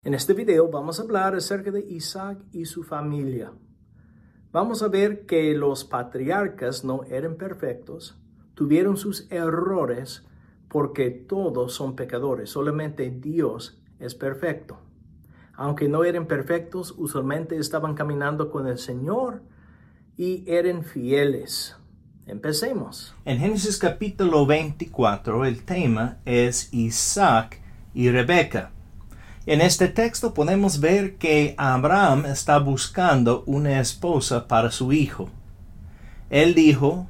En este video vamos a hablar acerca de Isaac y su familia. Vamos a ver que los patriarcas no eran perfectos, tuvieron sus errores porque todos son pecadores, solamente Dios es perfecto. Aunque no eran perfectos, usualmente estaban caminando con el Señor y eran fieles. Empecemos. En Génesis capítulo 24 el tema es Isaac y Rebeca. En este texto podemos ver que Abraham está buscando una esposa para su hijo. Él dijo,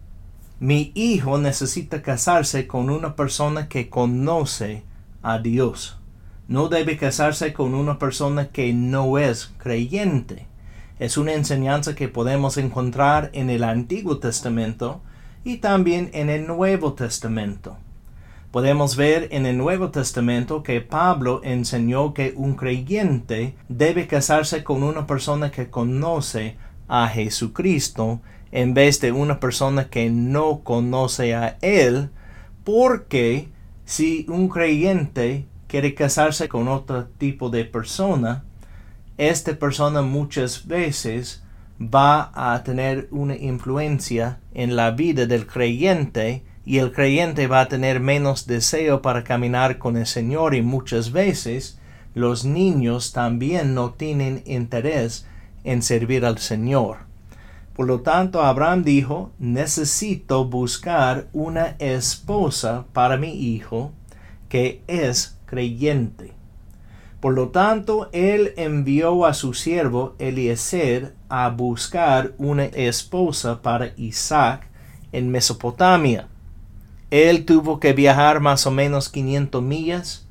mi hijo necesita casarse con una persona que conoce a Dios. No debe casarse con una persona que no es creyente. Es una enseñanza que podemos encontrar en el Antiguo Testamento y también en el Nuevo Testamento. Podemos ver en el Nuevo Testamento que Pablo enseñó que un creyente debe casarse con una persona que conoce a Jesucristo en vez de una persona que no conoce a Él, porque si un creyente quiere casarse con otro tipo de persona, esta persona muchas veces va a tener una influencia en la vida del creyente y el creyente va a tener menos deseo para caminar con el Señor y muchas veces los niños también no tienen interés en servir al Señor. Por lo tanto, Abraham dijo, necesito buscar una esposa para mi hijo que es creyente. Por lo tanto, él envió a su siervo Eliezer a buscar una esposa para Isaac en Mesopotamia. Él tuvo que viajar más o menos 500 millas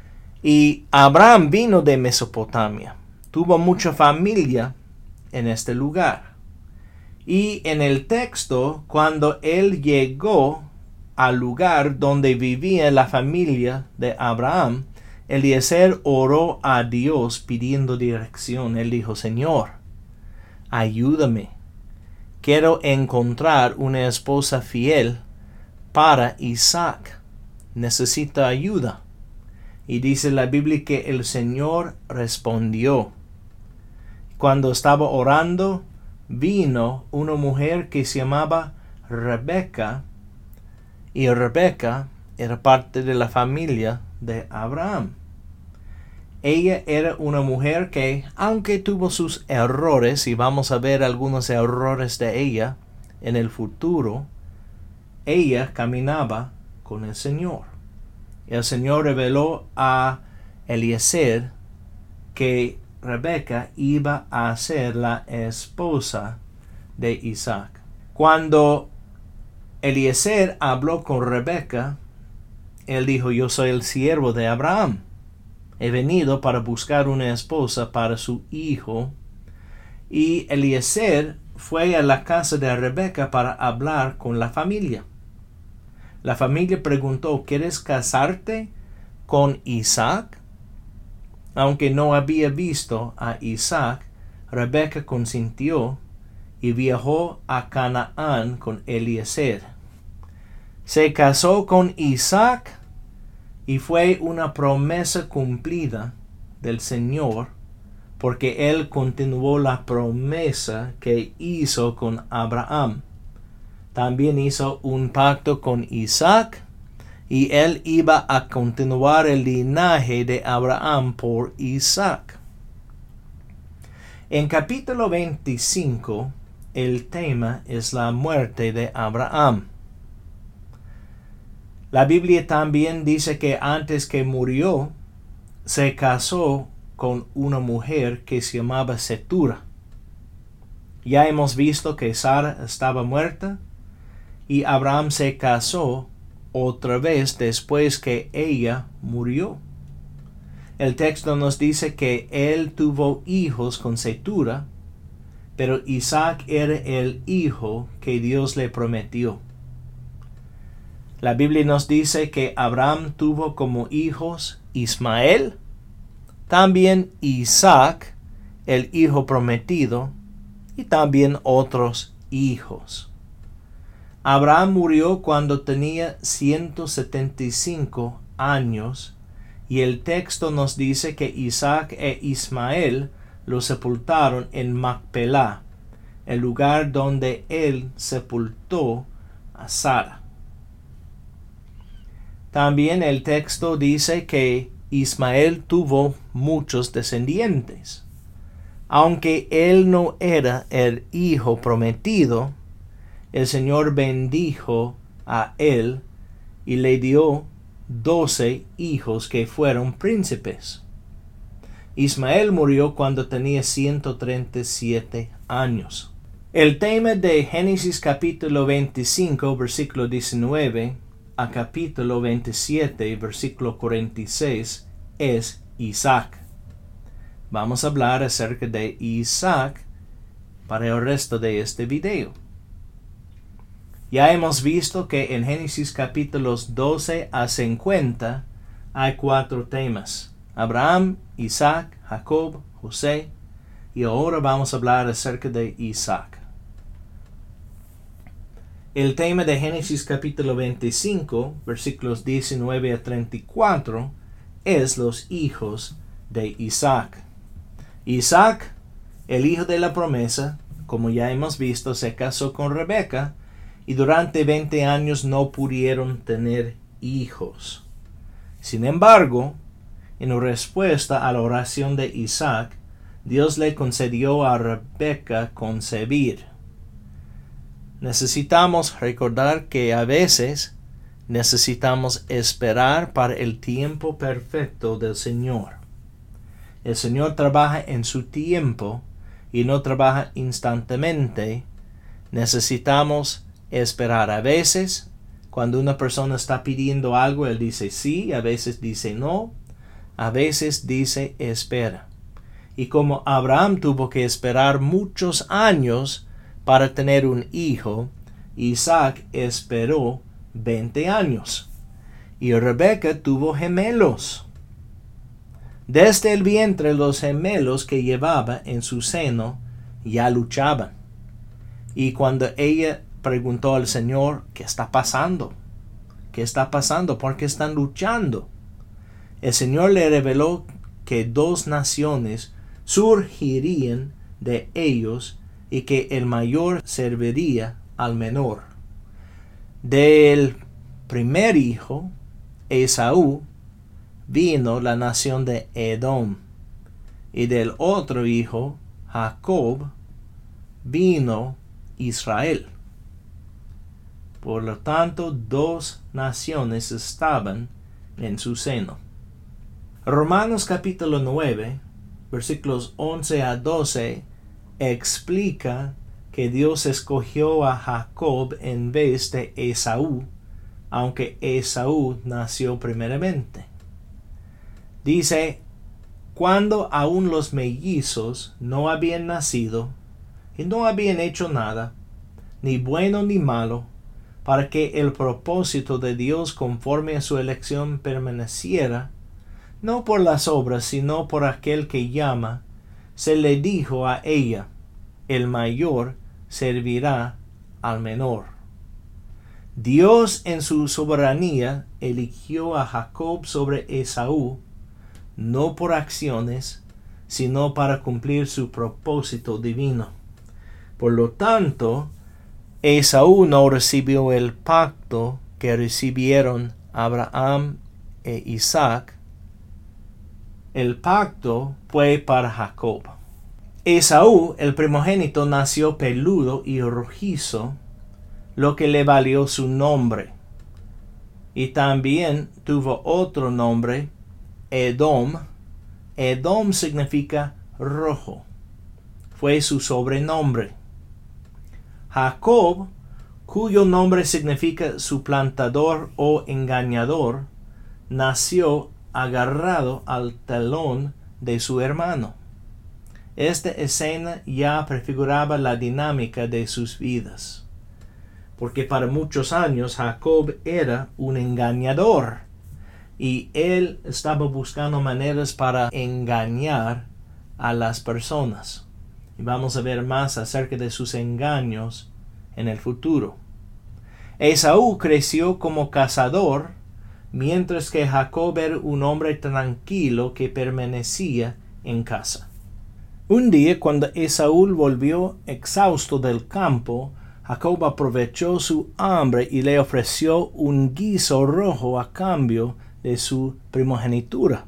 y Abraham vino de Mesopotamia. Tuvo mucha familia en este lugar. Y en el texto, cuando él llegó al lugar donde vivía la familia de Abraham, Eliezer oró a Dios pidiendo dirección. Él dijo, Señor, ayúdame. Quiero encontrar una esposa fiel para Isaac. Necesita ayuda. Y dice la Biblia que el Señor respondió. Cuando estaba orando, vino una mujer que se llamaba Rebeca, y Rebeca era parte de la familia de Abraham. Ella era una mujer que, aunque tuvo sus errores, y vamos a ver algunos errores de ella en el futuro, ella caminaba con el Señor. El Señor reveló a Eliezer que Rebeca iba a ser la esposa de Isaac. Cuando Eliezer habló con Rebeca, él dijo, yo soy el siervo de Abraham. He venido para buscar una esposa para su hijo. Y Eliezer fue a la casa de Rebeca para hablar con la familia. La familia preguntó, ¿quieres casarte con Isaac? Aunque no había visto a Isaac, Rebeca consintió y viajó a Canaán con Eliezer. Se casó con Isaac y fue una promesa cumplida del Señor, porque Él continuó la promesa que hizo con Abraham. También hizo un pacto con Isaac, y Él iba a continuar el linaje de Abraham por Isaac. En capítulo 25, el tema es la muerte de Abraham. La Biblia también dice que antes que murió, se casó con una mujer que se llamaba Setura. Ya hemos visto que Sara estaba muerta y Abraham se casó otra vez después que ella murió. El texto nos dice que él tuvo hijos con Setura, pero Isaac era el hijo que Dios le prometió. La Biblia nos dice que Abraham tuvo como hijos Ismael, también Isaac, el hijo prometido, y también otros hijos. Abraham murió cuando tenía 175 años y el texto nos dice que Isaac e Ismael lo sepultaron en Macpelá, el lugar donde él sepultó a Sara. También el texto dice que Ismael tuvo muchos descendientes. Aunque él no era el hijo prometido, el Señor bendijo a él y le dio 12 hijos que fueron príncipes. Ismael murió cuando tenía 137 años. El tema de Génesis capítulo 25, versículo 19, a capítulo 27, versículo 46, es Isaac. Vamos a hablar acerca de Isaac para el resto de este video. Ya hemos visto que en Génesis capítulos 12 a 50 hay 4 temas: Abraham, Isaac, Jacob, José, y ahora vamos a hablar acerca de Isaac. El tema de Génesis capítulo 25, versículos 19 a 34, es los hijos de Isaac. Isaac, el hijo de la promesa, como ya hemos visto, se casó con Rebeca y durante 20 años no pudieron tener hijos. Sin embargo, en respuesta a la oración de Isaac, Dios le concedió a Rebeca concebir. Necesitamos recordar que a veces necesitamos esperar para el tiempo perfecto del Señor. El Señor trabaja en su tiempo y no trabaja instantáneamente. Necesitamos esperar. A veces, cuando una persona está pidiendo algo, él dice sí, a veces dice no, a veces dice espera. Y como Abraham tuvo que esperar muchos años para tener un hijo, Isaac esperó 20 años. Y Rebeca tuvo gemelos. Desde el vientre los gemelos que llevaba en su seno ya luchaban. Y cuando ella preguntó al Señor, ¿qué está pasando? ¿Qué está pasando? ¿Por qué están luchando? El Señor le reveló que 2 naciones surgirían de ellos y que el mayor serviría al menor. Del primer hijo, Esaú, vino la nación de Edom, y del otro hijo, Jacob, vino Israel. Por lo tanto, 2 naciones estaban en su seno. Romanos capítulo 9, versículos 11 a 12, explica que Dios escogió a Jacob en vez de Esaú, aunque Esaú nació primeramente. Dice, cuando aún los mellizos no habían nacido y no habían hecho nada, ni bueno ni malo, para que el propósito de Dios conforme a su elección permaneciera, no por las obras, sino por aquel que llama, se le dijo a ella, el mayor servirá al menor. Dios en su soberanía eligió a Jacob sobre Esaú, no por acciones, sino para cumplir su propósito divino. Por lo tanto, Esaú no recibió el pacto que recibieron Abraham e Isaac. El pacto fue para Jacob. Esaú, el primogénito, nació peludo y rojizo, lo que le valió su nombre. Y también tuvo otro nombre, Edom. Edom significa rojo. Fue su sobrenombre. Jacob, cuyo nombre significa suplantador o engañador, nació agarrado al talón de su hermano. Esta escena ya prefiguraba la dinámica de sus vidas, porque para muchos años Jacob era un engañador y él estaba buscando maneras para engañar a las personas. Y vamos a ver más acerca de sus engaños en el futuro. Esaú creció como cazador, mientras que Jacob era un hombre tranquilo que permanecía en casa. Un día, cuando Esaú volvió exhausto del campo, Jacob aprovechó su hambre y le ofreció un guiso rojo a cambio de su primogenitura.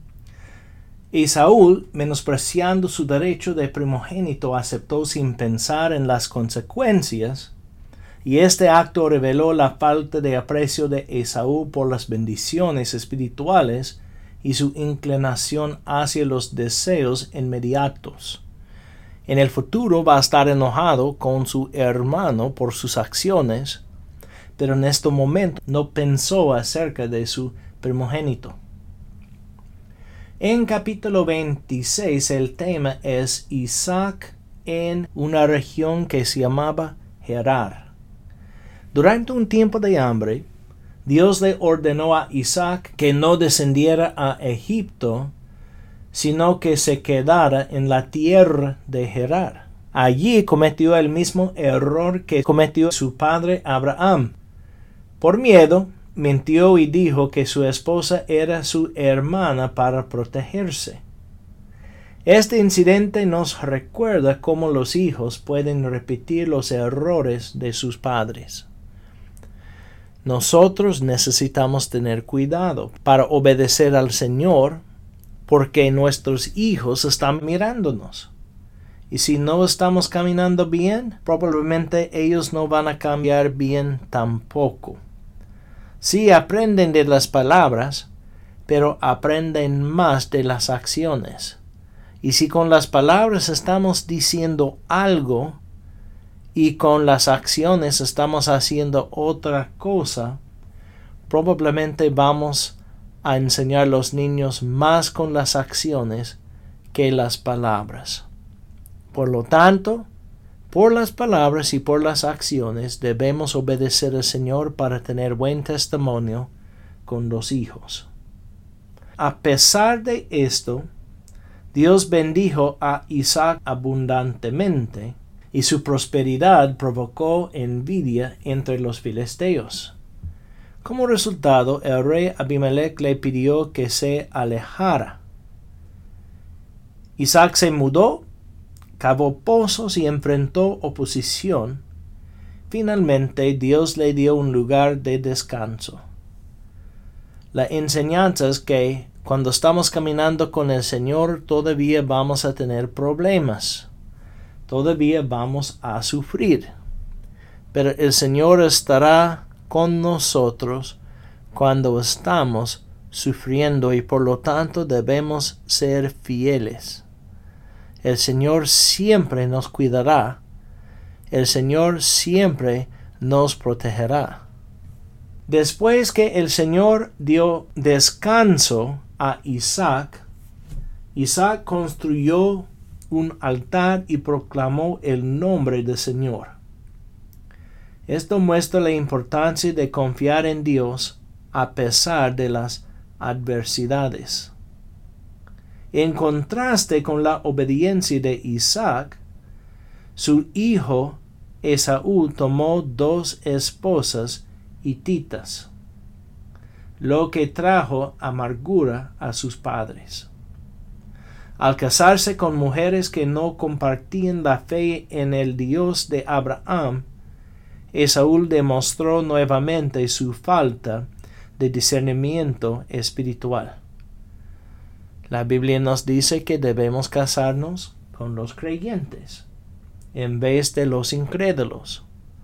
Esaú, menospreciando su derecho de primogénito, aceptó sin pensar en las consecuencias, y este acto reveló la falta de aprecio de Esaú por las bendiciones espirituales y su inclinación hacia los deseos inmediatos. En el futuro va a estar enojado con su hermano por sus acciones, pero en este momento no pensó acerca de su primogénito. En capítulo 26 el tema es Isaac en una región que se llamaba Gerar. Durante un tiempo de hambre, Dios le ordenó a Isaac que no descendiera a Egipto, sino que se quedara en la tierra de Gerar. Allí cometió el mismo error que cometió su padre Abraham. Por miedo, mintió y dijo que su esposa era su hermana para protegerse. Este incidente nos recuerda cómo los hijos pueden repetir los errores de sus padres. Nosotros necesitamos tener cuidado para obedecer al Señor, porque nuestros hijos están mirándonos. Y si no estamos caminando bien, probablemente ellos no van a cambiar bien tampoco. Sí aprenden de las palabras, pero aprenden más de las acciones. Y si con las palabras estamos diciendo algo y con las acciones estamos haciendo otra cosa, probablemente vamos a enseñar a los niños más con las acciones que las palabras. Por lo tanto, por las palabras y por las acciones debemos obedecer al Señor para tener buen testimonio con los hijos. A pesar de esto, Dios bendijo a Isaac abundantemente, y su prosperidad provocó envidia entre los filisteos. Como resultado, el rey Abimelech le pidió que se alejara. Isaac se mudó, cavó pozos y enfrentó oposición. Finalmente, Dios le dio un lugar de descanso. La enseñanza es que cuando estamos caminando con el Señor todavía vamos a tener problemas. Todavía vamos a sufrir. Pero el Señor estará con nosotros cuando estamos sufriendo y por lo tanto debemos ser fieles. El Señor siempre nos cuidará. El Señor siempre nos protegerá. Después que el Señor dio descanso a Isaac, Isaac construyó un altar y proclamó el nombre del Señor. Esto muestra la importancia de confiar en Dios a pesar de las adversidades. En contraste con la obediencia de Isaac, su hijo Esaú tomó 2 esposas hititas, lo que trajo amargura a sus padres. Al casarse con mujeres que no compartían la fe en el Dios de Abraham, Esaú demostró nuevamente su falta de discernimiento espiritual. La Biblia nos dice que debemos casarnos con los creyentes en vez de los incrédulos.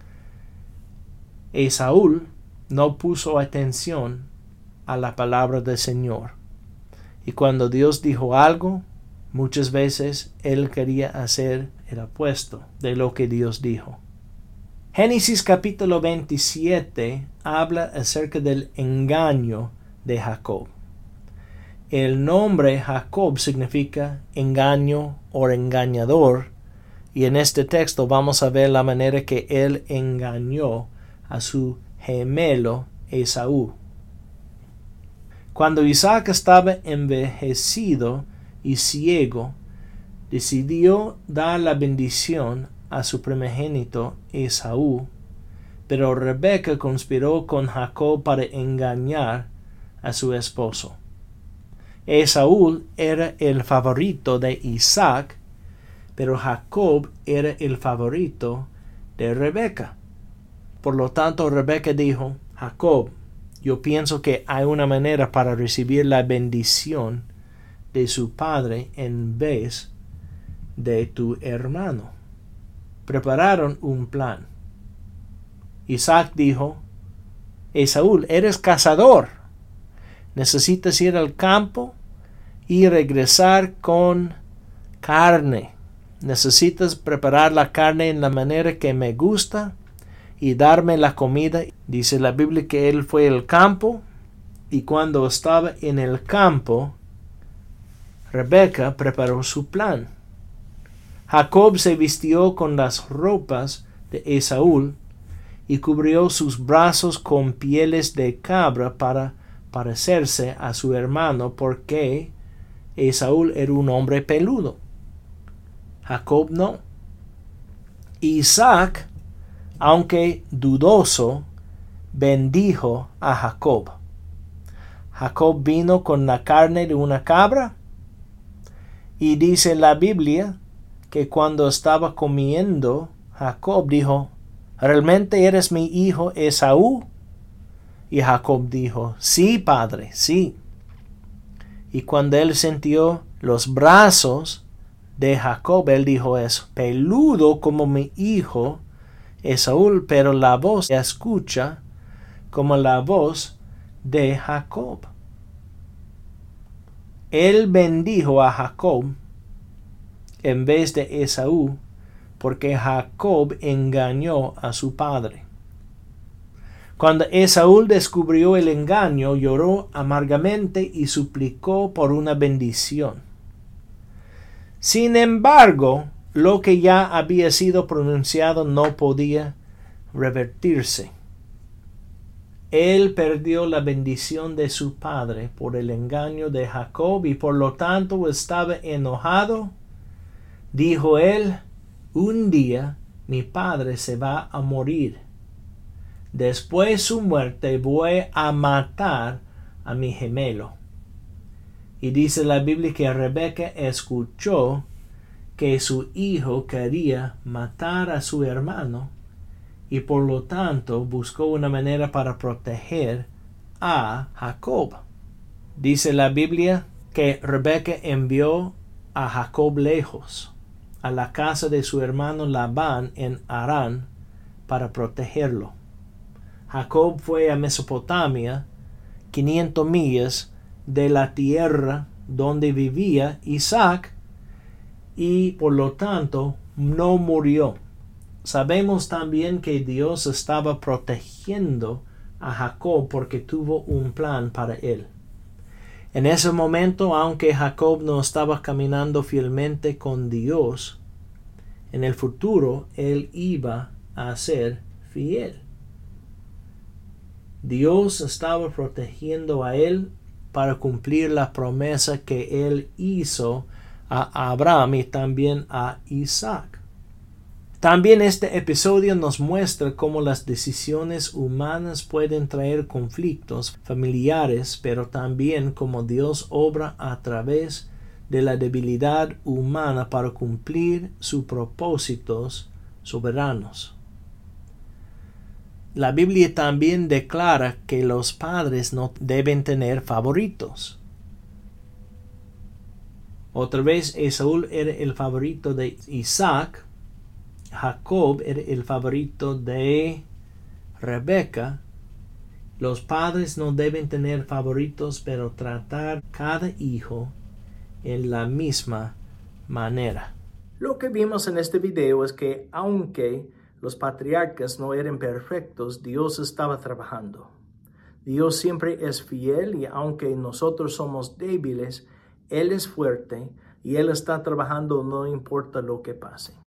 Esaú no puso atención a la palabra del Señor, y cuando Dios dijo algo, muchas veces él quería hacer el opuesto de lo que Dios dijo. Génesis capítulo 27 habla acerca del engaño de Jacob. El nombre Jacob significa engaño o engañador, y en este texto vamos a ver la manera que él engañó a su gemelo Esaú. Cuando Isaac estaba envejecido y ciego, decidió dar la bendición a su primogénito Esaú, pero Rebeca conspiró con Jacob para engañar a su esposo. Esaú era el favorito de Isaac, pero Jacob era el favorito de Rebeca. Por lo tanto, Rebeca dijo: Jacob, yo pienso que hay una manera para recibir la bendición de su padre en vez de tu hermano. Prepararon un plan. Isaac dijo: Esaú, eres cazador. Necesitas ir al campo y regresar con carne. Necesitas preparar la carne en la manera que me gusta y darme la comida. Dice la Biblia que él fue al campo, y cuando estaba en el campo, Rebeca preparó su plan. Jacob se vistió con las ropas de Esaú y cubrió sus brazos con pieles de cabra para parecerse a su hermano, porque Esaú era un hombre peludo. Jacob no. Isaac, aunque dudoso, bendijo a Jacob. Jacob vino con la carne de una cabra, y dice la Biblia que cuando estaba comiendo, Jacob dijo: ¿realmente eres mi hijo Esaú? Y Jacob dijo: sí, padre, sí. Y cuando él sintió los brazos de Jacob, él dijo: es peludo como mi hijo Esaú, pero la voz se escucha como la voz de Jacob. Él bendijo a Jacob en vez de Esaú, porque Jacob engañó a su padre. Cuando Esaú descubrió el engaño, lloró amargamente y suplicó por una bendición. Sin embargo, lo que ya había sido pronunciado no podía revertirse. Él perdió la bendición de su padre por el engaño de Jacob y por lo tanto estaba enojado. Dijo él: un día mi padre se va a morir. Después de su muerte voy a matar a mi gemelo. Y dice la Biblia que Rebeca escuchó que su hijo quería matar a su hermano, y por lo tanto buscó una manera para proteger a Jacob. Dice la Biblia que Rebeca envió a Jacob lejos, a la casa de su hermano Labán en Harán, para protegerlo. Jacob fue a Mesopotamia, 500 millas de la tierra donde vivía Isaac, y por lo tanto no murió. Sabemos también que Dios estaba protegiendo a Jacob porque tuvo un plan para él. En ese momento, aunque Jacob no estaba caminando fielmente con Dios, en el futuro él iba a ser fiel. Dios estaba protegiendo a él para cumplir la promesa que él hizo a Abraham y también a Isaac. También este episodio nos muestra cómo las decisiones humanas pueden traer conflictos familiares, pero también cómo Dios obra a través de la debilidad humana para cumplir sus propósitos soberanos. La Biblia también declara que los padres no deben tener favoritos. Otra vez, Esaú era el favorito de Isaac, Jacob era el favorito de Rebeca. Los padres no deben tener favoritos, pero tratar cada hijo en la misma manera. Lo que vimos en este video es que aunque los patriarcas no eran perfectos, Dios estaba trabajando. Dios siempre es fiel, y aunque nosotros somos débiles, Él es fuerte y Él está trabajando no importa lo que pase.